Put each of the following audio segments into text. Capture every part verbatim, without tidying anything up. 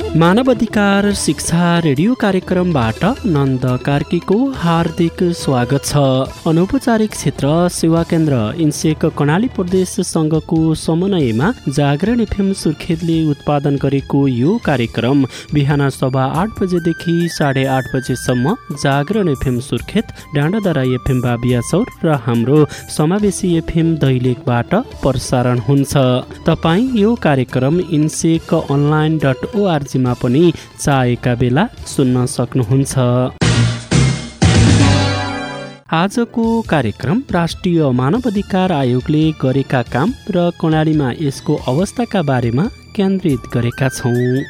मानव अधिकार शिक्षा रेडियो कार्यक्रमबाट नन्द कार्कीको हार्दिक स्वागत छ। अनौपचारिक क्षेत्र सेवा केन्द्र इन्सेक कर्णाली प्रदेश संघको समन्वयमा जागरण एफएम सुर्खेतले उत्पादन गरेको यो कार्यक्रम बिहान सभा आठ बजेदेखि साढे आठ बजेसम्म जागरण एफएम सुर्खेत, डाँडादारा एफएम बाबियाचौर र हाम्रो समावेशी एफएम दैलेखबाट प्रसारण हुन्छ। तपाईँ यो कार्यक्रम इन्सेक अनलाइन डट ओआरजी मा पनि चाहेका बेला सुन्न सक्नुहुन्छ। आजको कार्यक्रम राष्ट्रिय मानव अधिकार आयोगले गरेका काम र कर्णालीमा यसको अवस्थाका बारेमा केन्द्रित गरेका छौं।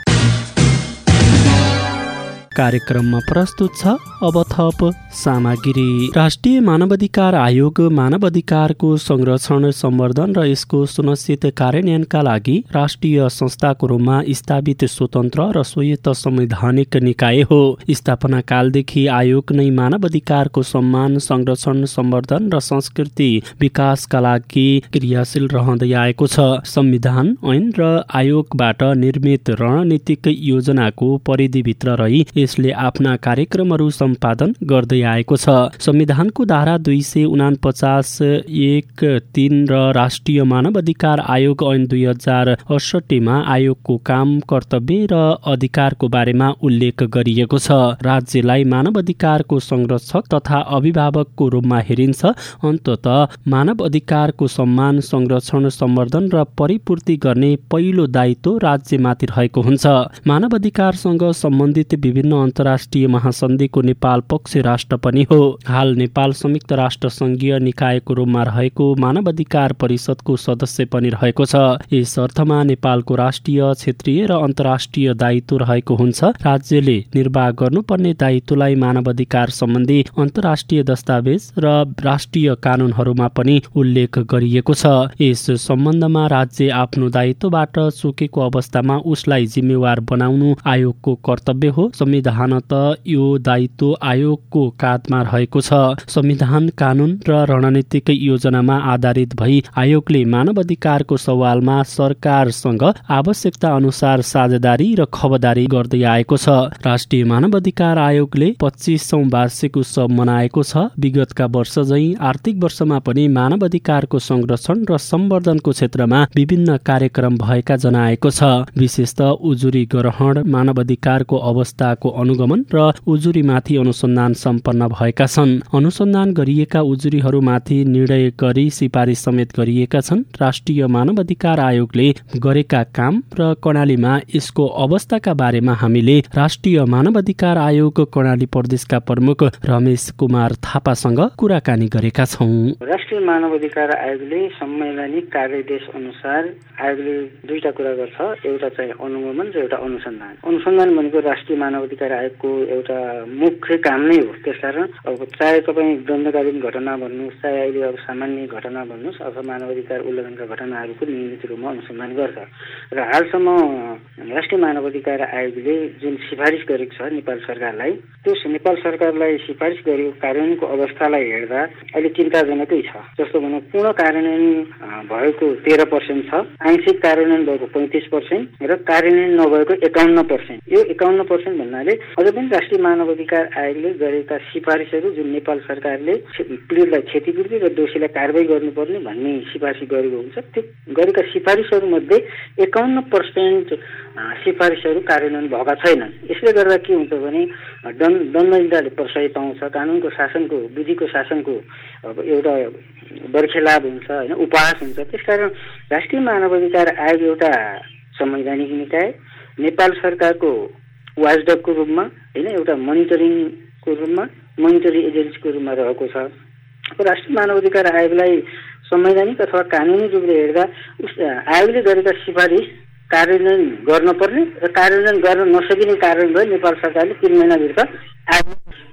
कार्यक्रममा प्रस्तुत छ अब थप सामग्री। राष्ट्रिय मानवाधिकार आयोग मानव अधिकारको संरक्षण, सम्वर्धन र यसको सुनिश्चित कार्यान्वयनका लागि राष्ट्रिय संस्थाको रूपमा स्थापित स्वतन्त्र र स्वायत्त संवैधानिक निकाय हो। स्थापना कालदेखि आयोग नै मानव अधिकारको सम्मान, संरक्षण, सम्वर्धन र संस्कृति विकासका लागि क्रियाशील रहँदै आएको छ। संविधान, ऐन र आयोगबाट निर्मित रणनीतिक योजनाको परिधिभित्र रही यसले आफ्ना कार्यक्रमहरू सम्पादन गर्दै आएको छ। संविधानको धारा दुई सय उनापचास एक तीन र राष्ट्रिय मानव अधिकार आयोग ऐन दुई हजार अडसठीमा आयोगको काम, कर्तव्य र अधिकारको बारेमा उल्लेख गरिएको छ। राज्यलाई मानव अधिकारको संरक्षक तथा अभिभावकको रूपमा हेरिन्छ। अन्ततः मानव अधिकारको सम्मान, संरक्षण, सम्वर्धन र परिपूर्ति गर्ने पहिलो दायित्व राज्यमाथि रहेको हुन्छ। मानव अधिकारसँग सम्बन्धित विभिन्न अन्तर्राष्ट्रिय महासन्धिको नेपाल पक्ष राष्ट्र पनि हो। हाल नेपाल संयुक्त राष्ट्र संघीय निकायको रूपमा रहेको मानव अधिकार परिषदको सदस्य पनि रहेको छ। यस अर्थमा नेपालको राष्ट्रिय, क्षेत्रीय र अन्तर्राष्ट्रिय दायित्व रहेको हुन्छ। राज्यले निर्वाह गर्नुपर्ने दायित्वलाई मानव अधिकार सम्बन्धी अन्तर्राष्ट्रिय दस्तावेज र राष्ट्रिय कानूनहरूमा पनि उल्लेख गरिएको छ। यस सम्बन्धमा राज्य आफ्नो दायित्वबाट चुकेको अवस्थामा उसलाई जिम्मेवार बनाउनु आयोगको कर्तव्य हो। संविधानत यो दायित्व आयोगको काँधमा रहेको छ। संविधान, कानून र रणनीतिक योजनामा आधारित भई आयोगले मानव अधिकारको सवालमा सरकारसँग आवश्यकता अनुसार साझेदारी र खबरदारी गर्दै आएको छ। राष्ट्रिय मानव अधिकार आयोगले पच्चीसौं वार्षिक उत्सव मनाएको छ। विगतका वर्ष झैं आर्थिक वर्षमा पनि मानव अधिकारको संरक्षण र सम्वर्धनको क्षेत्रमा विभिन्न कार्यक्रम भएका जनाएको छ। विशेषतः उजुरी ग्रहण, मानव अधिकारको अवस्थाको अनुगमन र उजुरीमाथि अनुसन्धान सम्पन्न भएका छन्। अनुसन्धान गरिएका उजुरीहरूमाथि निर्णय गरी सिफारिस समेत गरिएका छन्। राष्ट्रिय मानव अधिकार आयोगले गरेका काम र कर्णालीमा यसको अवस्थाका बारेमा हामीले राष्ट्रिय मानव अधिकार आयोग कर्णाली प्रदेशका प्रमुख रमेश कुमार थापासँग कुराकानी गरेका छौं। राष्ट्रिय मानव अधिकार आयोगले संवैधानिक कार्यदेश अनुसार आयोगले दुईटा कुरा गर्छ। एउटा चाहिँ अनुगमन र एउटा अनुसन्धान। अनुसन्धान भनेको राष्ट्रिय मानव अधिकार आयोगको एउटा मुख्य काम नै हो। त्यसकारण अब चाहे तपाईँ दण्डकालीन घटना भन्नुहोस्, चाहे अहिले अब सामान्य घटना भन्नुहोस्, अथवा मानव अधिकार उल्लङ्घनका घटनाहरूको नियमित रूपमा अनुसन्धान गर्छ। र हालसम्म राष्ट्रिय मानव अधिकार आयोगले जुन सिफारिस गरेको छ नेपाल सरकारलाई, त्यो नेपाल सरकारलाई सिफारिस गरेको कार्यान्वयनको अवस्थालाई हेर्दा अहिले चिन्ताजनकै छ। जस्तो भनौँ, पूर्ण कार्यान्वयन भएको तेह्र पर्सेन्ट छ, आंशिक कार्यान्वयन भएको पैँतिस पर्सेन्ट र कार्यान्वयन नभएको एकाउन्न पर्सेन्ट। यो एकाउन्न पर्सेन्ट भन्नाले अझै पनि राष्ट्रिय मानव अधिकार आयोगले गरेका सिफारिसहरू जुन नेपाल सरकारले पीडितलाई क्षतिपूर्ति र दोषीलाई कारबाही गर्नुपर्ने भन्ने सिफारिस गरेको हुन्छ, त्यो गरेका सिफारिसहरू मध्ये एकाउन्न पर्सेन्ट सिफारिसहरू कार्यान्वयन भएका छैनन्। यसले गर्दा के हुन्छ भने दण्ड दण्डले प्रशय पाउँछ, कानुनको शासनको, विधिको शासनको अब एउटा बर्खेलाभ हुन्छ, होइन, उपहास हुन्छ। त्यसकारण राष्ट्रिय मानव अधिकार आयोग एउटा संवैधानिक निकाय, नेपाल सरकारको वाचडगको रूपमा, होइन, एउटा मोनिटरिङको रूपमा, मोनिटरी एजेन्सीको रूपमा रहेको छ। राष्ट्रिय मानव अधिकार आयोगलाई संवैधानिक अथवा कानुनी रूपले हेर्दा आयोगले गरेका सिफारिस कार्यान्वयन गर्न पर्ने र कार्यान्वयन गर्न नसकिने कारण भयो नेपाल सरकारले तीन महिनाभित्र आयोग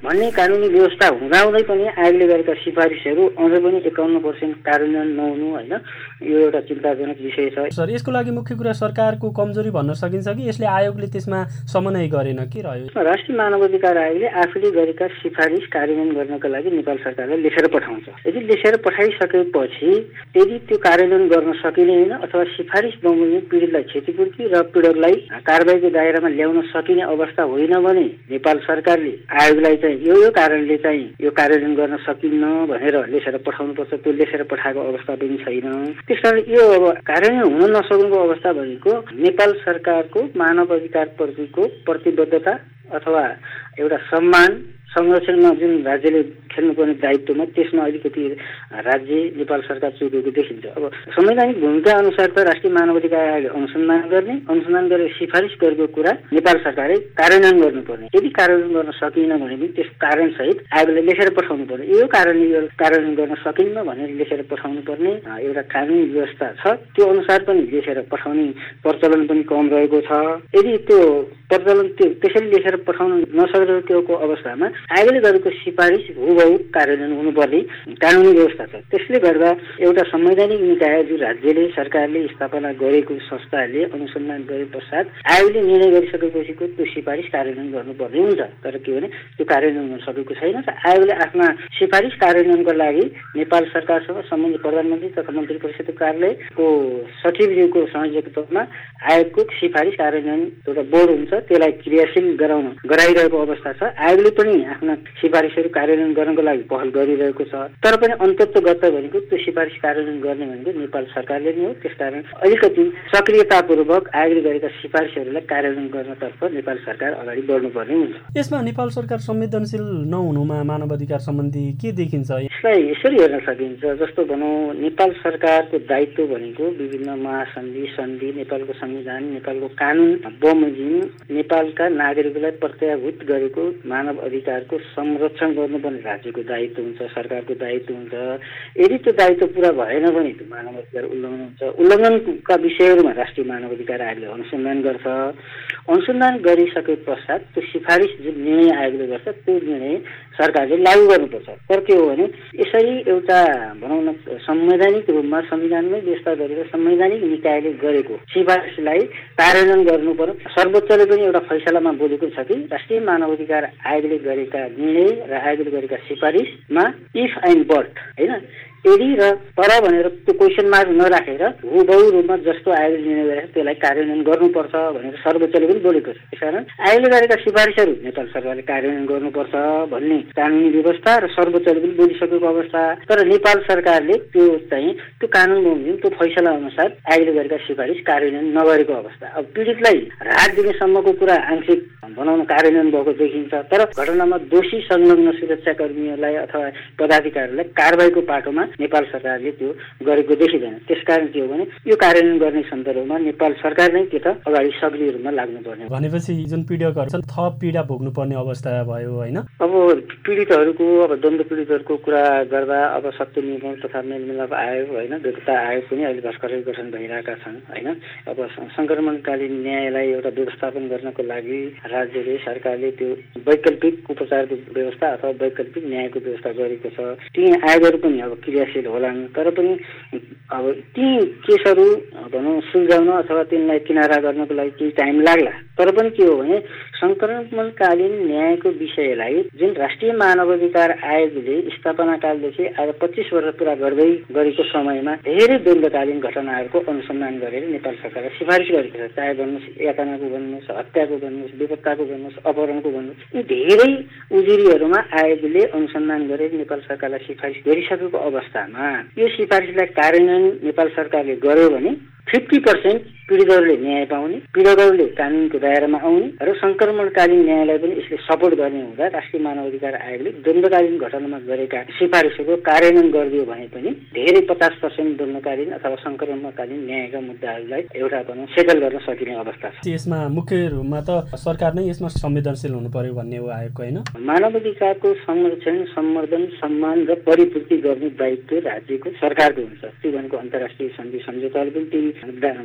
भन्ने कानुनी व्यवस्था हुँदाहुँदै पनि आयोगले गरेका सिफारिसहरू अझ पनि एकाउन्न पर्सेन्ट कार्यान्वयन नहुनु होइन यो एउटा चिन्ताजनक विषय छ। सर, यसको लागि मुख्य कुरा सरकारको कमजोरी भन्न सकिन्छ कि यसले आयोगले त्यसमा समन्वय गरेन के रह्यो? राष्ट्रिय मानवाधिकार आयोगले आफूले गरेका सिफारिस कार्यान्वयन गर्नका लागि नेपाल सरकारलाई लेखेर पठाउँछ। यदि लेखेर पठाइसकेपछि यदि त्यो कार्यान्वयन गर्न सकिँदैन अथवा सिफारिस बमोजिम पीडितलाई क्षतिपूर्ति र पीडकलाई कारबाहीको दायरामा ल्याउन सकिने अवस्था होइन भने नेपाल सरकारले आयोगलाई चाहिँ यो यो कारणले चाहिँ यो कार्यान्वयन गर्न सकिन्न भनेर लेखेर पठाउनुपर्छ। त्यो लेखेर पठाएको अवस्था पनि छैन। त्यसकारण यो अब कार्यान्वयन हुन नसक्नुको अवस्था भनेको नेपाल सरकारको मानव अधिकार प्रतिको प्रतिबद्धता अथवा एउटा सम्मान संरक्षणमा जुन राज्यले खेल्नुपर्ने दायित्वमा त्यसमा अलिकति राज्य नेपाल सरकार चुकेको देखिन्छ। अब संवैधानिक भूमिका अनुसार त राष्ट्रिय मानवाधिकार आयोगले अनुसन्धान गर्ने अनुसन्धान गरेर सिफारिस गरेको कुरा नेपाल सरकारले कार्यान्वयन गर्नुपर्ने। यदि कार्यान्वयन गर्न सकिएन भने पनि त्यस कारणसहित आयोगले लेखेर पठाउनु पर्ने। यो कारणले यो कार्यान्वयन गर्न सकिन्न भनेर लेखेर पठाउनु पर्ने एउटा कानुनी व्यवस्था छ। त्यो अनुसार पनि लेखेर पठाउने प्रचलन पनि कम रहेको छ। यदि त्यो प्रचलन त्यो त्यसरी लेखेर पठाउन नसकेको अवस्थामा आयोगले गरेको सिफारिस हुबहु कार्यान्वयन हुनुपर्ने कानुनी व्यवस्था छ। त्यसले गर्दा एउटा संवैधानिक निकाय जुन राज्यले सरकारले स्थापना गरेको संस्थाले अनुसन्धान गरे पश्चात आयोगले निर्णय गरिसकेपछिको त्यो सिफारिस कार्यान्वयन गर्नुपर्ने हुन्छ। तर के भने त्यो कार्यान्वयन गर्न सकेको छैन। आयोगले आफ्ना सिफारिस कार्यान्वयनको लागि नेपाल सरकारसँग सम्बन्धित प्रधानमन्त्री तथा मन्त्री परिषदको कार्यालयको सचिवज्यूको संयोजकत्वमा आयोगको सिफारिस कार्यान्वयन एउटा बोर्ड हुन्छ, त्यसलाई क्रियाशील गराउन गराइरहेको अवस्था छ। आयोगले पनि आफ्ना सिफारिसहरू कार्यान्वयन गर्नको लागि पहल गरिरहेको छ। तर पनि अन्तत्वगत भनेको त्यो सिफारिस कार्यान्वयन गर्ने भनेको नेपाल सरकारले नै हो। त्यसकारण अलिकति सक्रियतापूर्वक आयोगले गरेका सिफारिसहरूलाई कार्यान्वयन गर्नतर्फ नेपाल सरकार अगाडि बढ्नुपर्ने हुन्छ। यसमा नेपाल सरकार संवेदनशील नहुनुमा मानव अधिकार सम्बन्धी के देखिन्छ? यसलाई यसरी हेर्न सकिन्छ, जस्तो भनौँ नेपाल सरकारको दायित्व भनेको विभिन्न महासन्धि सन्धि नेपालको संविधान नेपालको कानुन बमोजिम नेपालका नागरिकलाई प्रत्याभूत गरेको मानव अधिकारको संरक्षण गर्नुपर्ने राज्यको दायित्व हुन्छ, सरकारको दायित्व हुन्छ। यदि त्यो दायित्व पुरा भएन भने त्यो मानव अधिकार उल्लङ्घन हुन्छ। उल्लङ्घनका विषयहरूमा राष्ट्रिय मानव अधिकार आयोगले अनुसन्धान गर्छ। अनुसन्धान गरिसके पश्चात त्यो सिफारिस जुन निर्णय आयोगले गर्छ त्यो निर्णय सरकारले लागू गर्नुपर्छ। तर के हो भने यसरी एउटा भनौँ न संवैधानिक रूपमा संविधानमै व्यवस्था गरेर संवैधानिक निकायले गरेको सिफारिसलाई कार्यान्वयन गर्नु पर्यो। सर्वोच्चले पनि एउटा फैसलामा बोलेको छ कि राष्ट्रिय मानव अधिकार आयोगले गरेका निर्णय र आयोगले गरेका सिफारिसमा इफ एन्ड बट होइन यदि र तर भनेर त्यो क्वेसन मार्क नराखेर हुबहु रूपमा जस्तो आयोगले निर्णय गरेको त्यसलाई कार्यान्वयन गर्नुपर्छ भनेर सर्वोच्चले पनि बोलेको छ। त्यसकारण आयोगले गरेका सिफारिसहरू नेपाल सरकारले कार्यान्वयन गर्नुपर्छ भन्ने कानुनी व्यवस्था र सर्वोच्चले पनि बोलिसकेको अवस्था। तर नेपाल सरकारले त्यो चाहिँ त्यो कानुन बमोजिम त्यो फैसला अनुसार आयोगले गरेका सिफारिस कार्यान्वयन नगरेको अवस्था। अब पीडितलाई राहत दिनेसम्मको कुरा आंशिक बनाउन कार्यान्वयन भएको देखिन्छ। तर घटनामा दोषी संलग्न सुरक्षाकर्मीहरूलाई अथवा पदाधिकारीहरूलाई कारबाहीको पाटोमा नेपाल सरकारले त्यो गरेको देखिँदैन। त्यसकारण के हो भने यो कार्यान्वयन गर्ने सन्दर्भमा नेपाल सरकार नै त्यो त अगाडि सक्रिय रूपमा लाग्नुपर्ने। भनेपछि जुन पीडितहरू छन् थप पीडा भोग्नुपर्ने अवस्था भयो होइन? अब पीडितहरूको अब द्वन्द्व पीडितहरूको कुरा गर्दा अब सत्य निर्माण तथा मेलमिलाप आयोग होइन व्यवस्था आयोग पनि अहिले भर्खरै गठन भइरहेका छन् होइन। अब सङ्क्रमणकालीन न्यायलाई एउटा व्यवस्थापन गर्नको लागि राज्यले सरकारले त्यो वैकल्पिक उपचारको व्यवस्था अथवा वैकल्पिक न्यायको व्यवस्था गरेको छ। ती आयोगहरू पनि अब क्रियाशील होलान्। तर पनि अब ती केसहरू भनौँ सुल्झाउन अथवा तिनलाई किनारा गर्नको लागि केही टाइम लाग्ला। तर पनि के हो भने सङ्क्रमणकालीन न्यायको विषयलाई जुन राष्ट्रिय मानवाधिकार आयोगले स्थापना कालदेखि आज पच्चिस वर्ष पुरा गर्दै गरेको समयमा धेरै द्वन्द्वकालीन घटनाहरूको अनुसन्धान गरेर नेपाल सरकारले सिफारिस गरेको छ। चाहे भन्नुहोस् यातनाको भन्नुहोस्, हत्याको भन्नुहोस्, बेपत्ताको भन्नुहोस्, अपहरणको भन्नुहोस्, यी धेरै उजुरीहरूमा आयोगले अनुसन्धान गरेर नेपाल सरकारलाई सिफारिस गरिसकेको अवस्थामा यो सिफारिसलाई कार्यान्वयन नेपाल सरकारले गर्यो भने फिफ्टी पर्सेन्ट पीडितहरूले न्याय पाउने, पीडितहरूले कानुनको दायरामा आउने र सङ्क्रमणकालीन न्यायलाई पनि यसले सपोर्ट गर्ने हुँदा राष्ट्रिय मानवाधिकार आयोगले द्वन्द्वकालीन घटनामा गरेका सिफारिसहरू कार्यान्वयन गरिदियो भने पनि धेरै पचास पर्सेन्ट द्वन्द्वकालीन अथवा सङ्क्रमणकालीन न्यायका मुद्दाहरूलाई एउटा भनौँ सेटल गर्न सकिने अवस्था छ। यसमा मुख्य रूपमा त सरकार नै यसमा संवेदनशील हुनु पर्यो भन्ने हो आयोगको होइन? मानवाधिकारको संरक्षण, सम्वर्धन, सम्मान र परिपूर्ति गर्ने दायित्व राज्यको सरकारको हुन्छ। त्यो भनेको अन्तर्राष्ट्रिय सन्धि सम्झौताले पनि त्यही दायित्व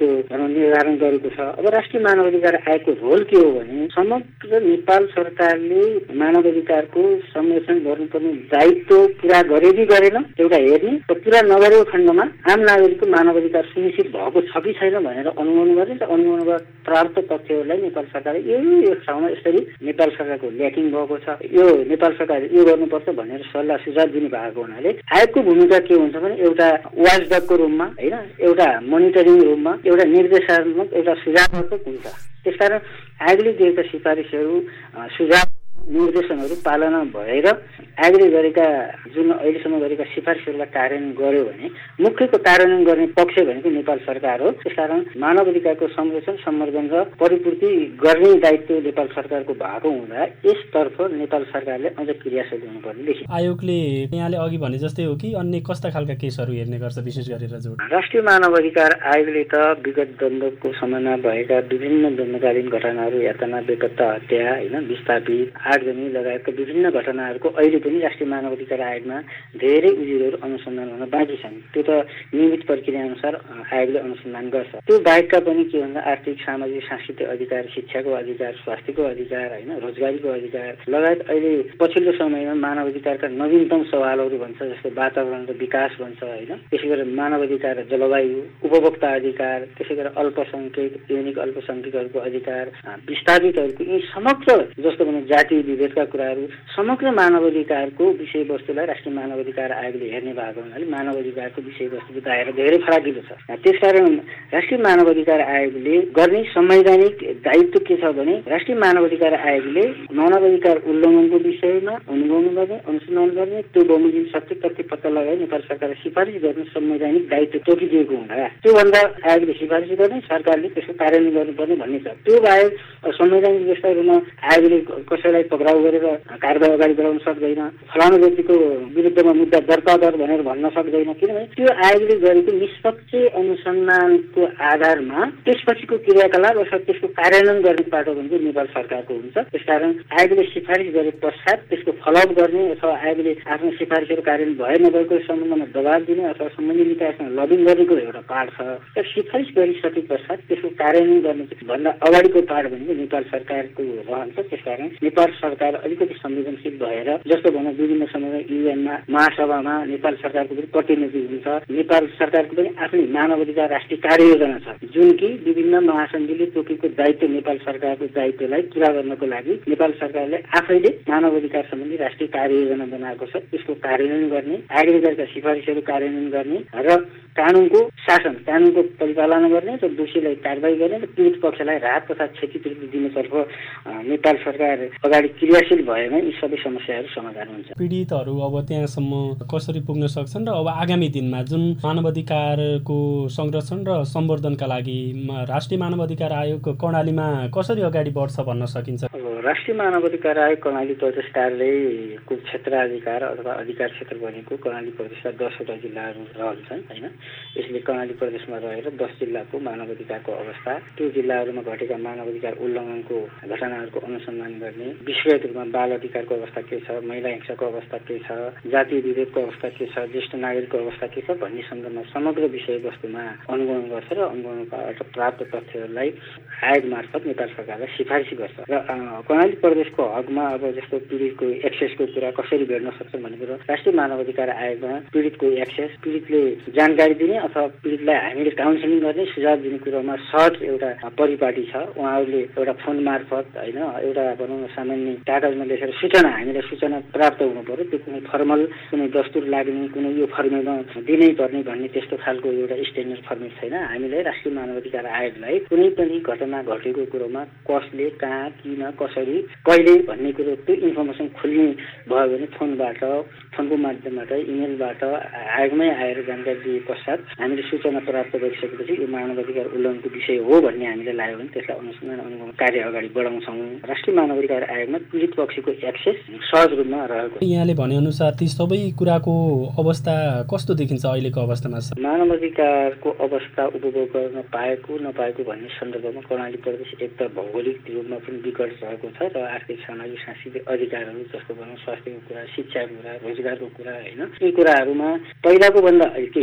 निर्धारण गरेको छ। अब राष्ट्रिय मानवाधिकार आयोगको रोल के हो भने समग्र नेपाल सरकारले मानवाधिकारको संरक्षण गर्नुपर्ने दायित्व पुरा गरे कि गरेन एउटा हेर्ने र पुरा नगरेको खण्डमा आम नागरिकको मानवाधिकार सुनिश्चित भएको छ कि छैन भनेर अनुगमन गर्ने र अनुगमनबाट प्राप्त तथ्यहरूलाई नेपाल सरकारले यो यो ठाउँमा यसरी नेपाल सरकारको ल्याकिङ भएको छ, यो नेपाल सरकारले यो गर्नुपर्छ भनेर सल्लाह सुझाव दिने भएको हुनाले आयोगको भूमिका के हुन्छ भने एउटा वाचडगको रूपमा होइन, एउटा मोनिटरिङ रूपमा, एउटा निर्देशात्मक, एउटा सुझावात्मक हुन्छ। त्यसकारण आयोगले दिएका सिफारिसहरू सुझाव निर्देशनहरू पालना भएर आयोगले गरेका जुन अहिलेसम्म गरेका सिफारिसहरूलाई कार्यान्वयन गर्यो भने मुख्यको कार्यान्वयन गर्ने पक्ष भनेको नेपाल सरकार हो। त्यसकारण मानवाधिकारको संरक्षण, सम्वर्धन र परिपूर्ति गर्ने दायित्व नेपाल सरकारको भएको हुँदा यसतर्फ नेपाल सरकारले अझ क्रियाशील हुनुपर्ने देखिन्छ। आयोगले यहाँले अघि भने जस्तै हो कि अन्य कस्ता खालका केसहरू हेर्ने गर्छ विशेष गरेर जोड? राष्ट्रिय मानवाधिकार आयोगले त विगत द्वन्द्वको समयमा भएका विभिन्न द्वन्द्वकालीन घटनाहरू, यातना, बेपत्ता, हत्या, होइन, विस्थापित, आगजनी लगायतका विभिन्न घटनाहरूको अहिले पनि राष्ट्रिय मानवाधिकार आयोगमा धेरै उजुरीहरू अनुसन्धान हुन बाँकी छन्। त्यो त नियमित प्रक्रिया अनुसार आयोगले अनुसन्धान गर्छ। त्यो बाहेकका पनि के भन्दा आर्थिक, सामाजिक, सांस्कृतिक अधिकार, शिक्षाको अधिकार, स्वास्थ्यको अधिकार, होइन, रोजगारीको अधिकार लगायत अहिले पछिल्लो समयमा मानवाधिकारका नवीनतम सवालहरू भन्छ जस्तै वातावरण र विकास भन्छ, होइन, त्यसै गरेर मानवाधिकार र जलवायु, उपभोक्ता अधिकार, त्यसै गरेर अल्पसङ्ख्यक, यौनिक अल्पसङ्ख्यकहरूको अधिकार, विस्थापितहरूको यी समग्र जस्तो भने जाति विभेदका कुराहरू समग्र मानवाधिकारको विषयवस्तुलाई राष्ट्रिय मानवाधिकार आयोगले हेर्ने भएको हुनाले मानवाधिकारको विषयवस्तुको दायरा धेरै फराकिलो छ। त्यसकारण राष्ट्रिय मानवाधिकार आयोगले गर्ने संवैधानिक दायित्व के छ भने राष्ट्रिय मानवाधिकार आयोगले मानवाधिकार उल्लङ्घनको विषयमा अनुगमन गर्ने, अनुसन्धान गर्ने, त्यो बमोजिम सत्य तथ्य पत्ता लगाई नेपाल सरकारले सिफारिस गर्ने संवैधानिक दायित्व तोकिदिएको हुँदा त्योभन्दा आयोगले सिफारिस गर्ने, सरकारले त्यसको कार्यान्वयन गर्नुपर्ने भन्ने छ। त्यो बाहेक संवैधानिक व्यवस्थाहरूमा आयोगले कसैलाई पक्राउ गरेर कारबाही अगाडि बढाउन सक्दैन, फलानु व्यक्तिको विरुद्धमा मुद्दा दर्ता गर भनेर भन्न सक्दैन, किनभने त्यो आयोगले गरेको निष्पक्ष अनुसन्धानको आधारमा त्यसपछिको क्रियाकलाप अथवा त्यसको कार्यान्वयन गर्ने पाटो भनेको नेपाल सरकारको हुन्छ। त्यसकारण आयोगले सिफारिस गरे पश्चात त्यसको फलोअप गर्ने अथवा आयोगले आफ्नो सिफारिसहरू कार्यान्वयन भए नभएको सम्बन्धमा दबाब दिने अथवा सम्बन्धित निकायसँग लबिङ गरेको एउटा पाठ छ। र सिफारिस गरिसके पश्चात त्यसको कार्यान्वयन गर्ने भन्दा अगाडिको पाठ भनेको नेपाल सरकारको रहन्छ। त्यसकारण नेपाल सरकार अलिकति संवेदनशील भएर जस्तो भनौँ विभिन्न समयमा युएनमा महासभामा नेपाल सरकारको पनि प्रतिनिधि हुन्छ, नेपाल सरकारको पनि आफ्नै मानवाधिकार राष्ट्रिय कार्ययोजना छ जुन कि विभिन्न महासन्धिले तोकेको दायित्व नेपाल सरकारको दायित्वलाई पुरा गर्नको लागि नेपाल सरकारले आफैले मानवाधिकार सम्बन्धी राष्ट्रिय कार्ययोजना बनाएको छ। त्यसको कार्यान्वयन गर्ने, आयोगले गरेका सिफारिसहरू कार्यान्वयन गर्ने र कानुनको शासन, कानुनको परिपालना गर्ने र दोषीलाई कारबाही गर्ने र पीडित पक्षलाई राहत तथा क्षतिपूर्ति दिनेतर्फ नेपाल सरकार अगाडि क्रियाशील भएमा यी सबै समस्याहरू समाधान हुन्छ। पीडितहरू अब त्यहाँसम्म कसरी पुग्न सक्छन् र अब आगामी दिनमा जुन मानवाधिकारको संरक्षण र सम्वर्धनका लागि राष्ट्रिय मानवाधिकार आयोग कर्णालीमा कसरी अगाडि बढ्छ भन्न सकिन्छ? राष्ट्रिय मानवाधिकार आयोग कर्णाली प्रदेश कार्यालयको क्षेत्राधिकार अथवा अधिकार क्षेत्र भनेको कर्णाली प्रदेशका दसवटा जिल्लाहरू रहन्छन्, होइन। यसले कर्णाली प्रदेशमा रहेर दस जिल्लाको मानवाधिकारको अवस्था, त्यो जिल्लाहरूमा घटेका मानवाधिकार उल्लङ्घनको घटनाहरूको अनुसन्धान गर्ने, विश्वव्यापी रूपमा बाल अधिकारको अवस्था के छ, महिला हिंसाको अवस्था के छ, जाति विभेदको अवस्था के छ, ज्येष्ठ नागरिकको अवस्था के छ भन्ने सन्दर्भमा समग्र विषयवस्तुमा अनुगमन गर्छ र अनुगमनबाट प्राप्त तथ्यहरूलाई आयोग मार्फत नेपाल सरकारलाई सिफारिस गर्छ। र कर्णाली प्रदेशको हकमा अब जस्तो पीडितको एक्सेसको कुरा कसरी भेट्न सक्छन् भन्ने कुरो राष्ट्रिय मानवाधिकार आयोगमा पीडितको एक्सेस, पीडितले जानकारी दिने अथवा पीडितलाई हामीले काउन्सिलिङ गर्ने, सुझाव दिने कुरोमा सहज एउटा परिपाटी छ। उहाँहरूले एउटा फोन मार्फत, होइन, एउटा भनौँ न सामान्य कागजमा लेखेर सूचना, हामीलाई सूचना प्राप्त हुनु पर्यो। त्यो कुनै फर्मल, कुनै दस्तुर लाग्ने, कुनै यो फर्मेटमा दिनै पर्ने भन्ने त्यस्तो खालको एउटा स्ट्यान्डर्ड फर्मेट छैन। हामीलाई राष्ट्रिय मानवाधिकार आयोगलाई कुनै पनि घटना घटेको कुरोमा कसले, कहाँ, किन, कसरी, कहिले भन्ने कुरो त्यो इन्फर्मेसन खुल्ने भयो भने फोनबाट, फोनको माध्यमबाट, इमेलबाट आयोगमै आएर जानकारी दिए पश्चात हामीले सूचना प्राप्त गरिसकेपछि यो मानवाधिकार उल्लङ्घनको विषय हो भन्ने हामीले लाग्यो भने त्यसलाई अनुसन्धान अनुगमन कार्य अगाडि बढाउँछौँ। राष्ट्रिय मानवाधिकार आयोगमा पीडित पक्षको एक्सेस सहज रूपमा रहेको। यहाँले भनेअनुसार ती सबै कुराको अवस्था कस्तो देखिन्छ अहिलेको अवस्थामा? मानवाधिकारको अवस्था उपभोग गर्न पाएको नपाएको भन्ने सन्दर्भमा कर्णाली प्रदेश एक त भौगोलिक रूपमा पनि विकट रहेको छ र आर्थिक, सामाजिक, सांस्कृतिक अधिकारहरू जस्तो भनौँ स्वास्थ्यको कुरा, शिक्षाको कुरा, रोजगारको कुरा, होइन, यी कुराहरूमा पहिलाको भन्दा केही सुधार त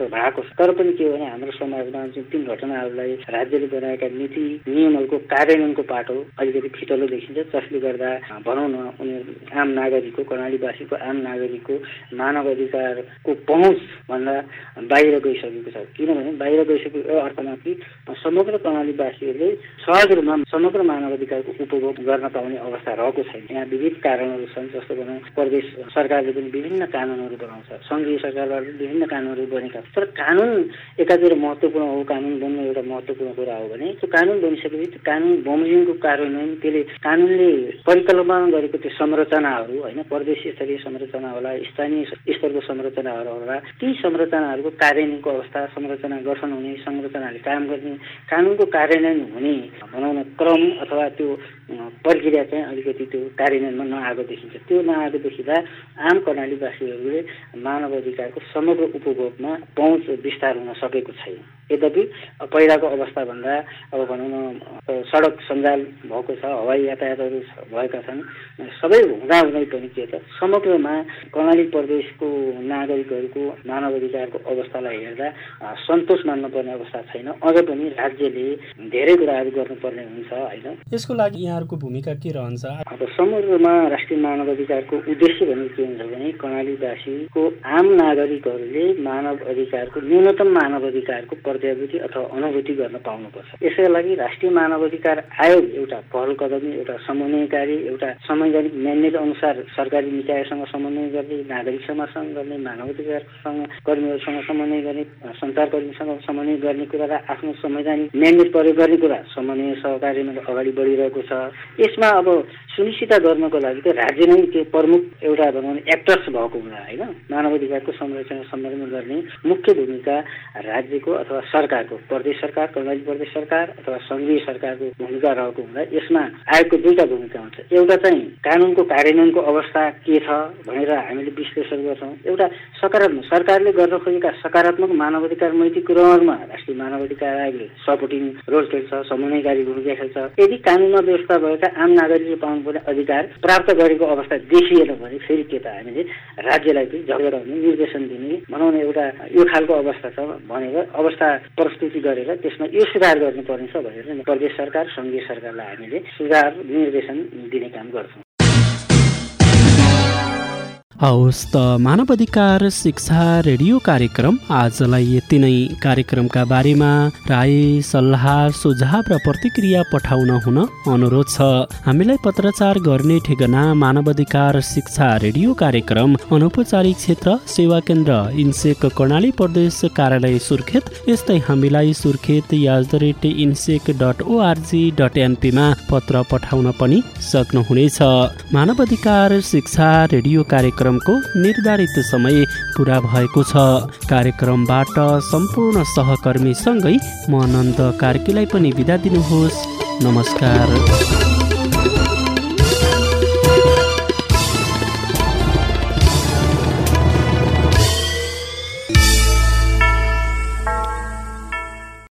भएको छ। तर पनि के हो भने हाम्रो समाजमा जुन तीन घटनाहरूलाई राज्यले बनाएका नीति नियमहरूको कार्यान्वयनको पाटो अलिकति फितलो देखिन्छ, जसले गर्दा भनौँ न उनीहरू आम नागरिकको कर्णालीवासीको आम नागरिकको मानव अधिकारको पहुँच भन्दा बाहिर गइसकेको छ। किनभने बाहिर गइसकेको यो अर्थमा कि समग्र कर्णालीवासीहरूले सहज रूपमा समग्र मानव अधिकारको उपभोग गर्न पाउने अवस्था रहेको छैन। यहाँ विविध कारणहरू छन्, जस्तो भनौँ प्रदेश सरकारले पनि विभिन्न कानुनहरू बनाउँछ, सङ्घीय सरकारबाट विभिन्न कानुनहरू बनेका, तर कानुन एकातिर महत्त्वपूर्ण हो, कानुन बन्नु एउटा महत्त्वपूर्ण कुरा हो भने त्यो कानुन बनिसकेपछि त्यो कानुन बमोजिमको कार्यान्वयन त्यसले कानुनले परिकल्पना गरेको त्यो संरचनाहरू होइन, प्रदेश स्तरीय संरचना होला, स्थानीय स्तरको संरचनाहरू होला, ती संरचनाहरूको कार्यान्वयनको अवस्था, संरचना गठन हुने, संरचनाले काम गर्ने, कानुनको कार्यान्वयन हुने भनौँ न क्रम अथवा त्यो प्रक्रिया चाहिँ अलिकति त्यो कार्यान्वयनमा नआएको देखिन्छ। त्यो नआएको देखिँदा आम कर्णालीवासीहरूले मानव अधिकारको समग्र उपभोगमा पहुँच विस्तार हुन सकेको छैन। यद्यपि पहिलाको अवस्थाभन्दा अब भनौँ न सडक सञ्जाल भएको छ, हवाई यातायातहरू भएका छन्, सबै हुँदाहुँदै पनि के त समग्रमा कर्णाली प्रदेशको नागरिकहरूको मानव अधिकारको अवस्थालाई हेर्दा सन्तोष मान्नुपर्ने अवस्था छैन। अझ पनि राज्यले धेरै कुराहरू गर्नुपर्ने हुन्छ होइन। यसको लागि यहाँहरूको भूमिका के रहन्छ? अब समग्रमा राष्ट्रिय मानव अधिकारको उद्देश्य भनेको के हुन्छ भने कर्णालीवासीको आम नागरिकहरूले मानव अधिकारको न्यूनतम मानव अधिकारको पर्यावृत्ति अथवा अनुभूति गर्न पाउनुपर्छ। यसका लागि राष्ट्रिय मानव अधिकार आयोग एउटा पहल कदमी, एउटा समन्वयकारी, एउटा संवैधानिक म्यान्डेट अनुसार सरकारी निकायसँग समन्वय गर्ने, नागरिक समाजसँग गर्ने, मानव अधिकारसँग कर्मीहरूसँग समन्वय गर्ने, सञ्चारकर्मीसँग समन्वय गर्ने कुरा र आफ्नो संवैधानिक म्यान्डेट प्रयोग गर्ने कुरा समन्वय सहकार्यमा अगाडि बढिरहेको छ। यसमा अब सुनिश्चित गर्नको लागि त राज्य नै त्यो प्रमुख एउटा भनौँ एक्टर्स भएको हुँदा होइन, मानव अधिकारको संरक्षण सम्मेलन गर्ने मुख्य भूमिका राज्यको अथवा सरकारको, प्रदेश सरकार, कर्णाली प्रदेश सरकार अथवा सङ्घीय सरकारको भूमिका रहेको हुँदा यसमा आयोगको दुईटा भूमिका हुन्छ। एउटा चाहिँ कानुनको कार्यान्वयनको अवस्था के छ भनेर हामीले विश्लेषण गर्छौँ। एउटा सकारात्मक सरकारले गर्न खोजेका सकारात्मक मानव अधिकार मैत्री कुराहरूमा राष्ट्रिय मानव अधिकार आयोगले सपोर्टिङ रोल खेल्छ, समन्वयकारी भूमिका खेल्छ। यदि कानुनमा व्यवस्था भएका आम नागरिकले पाउनुपर्ने अधिकार प्राप्त गरेको अवस्था देखिएन भने फेरि के त हामीले राज्यलाई पनि झगडाउने, निर्देशन दिने भनौँ न एउटा यो खालको अवस्था छ भनेर अवस्था प्रस्तुति गरेर त्यसमा यो सुधार गर्नुपर्ने छ भनेर प्रदेश सरकार, सङ्घीय सरकारलाई हामीले सुधार निर्देशन दिने काम गर्छौँ। हवस् त मानव अधिकार शिक्षा रेडियो कार्यक्रम आजलाई यति नै। कार्यक्रमका बारेमा राय, सल्लाह, सुझाव र प्रतिक्रिया पठाउन हुन अनुरोध छ। हामीलाई पत्रचार गर्ने ठेगाना मानव अधिकार शिक्षा रेडियो कार्यक्रम, अनौपचारिक क्षेत्र सेवा केन्द्र, इन्सेक कर्णाली प्रदेश कार्यालय सुर्खेत। यस्तै हामीलाई Surkhet at the rate INSEC dot O R G dot एनपीमा पत्र पठाउन पनि सक्नुहुनेछ। मानव अधिकार शिक्षा रेडियो कार्यक्रम को निर्धारित समय पूरा भएको छ। कार्यक्रमबाट सम्पूर्ण सहकर्मी सँगै म नन्द कार्कीलाई पनि बिदा दिनुहोस्। नमस्कार।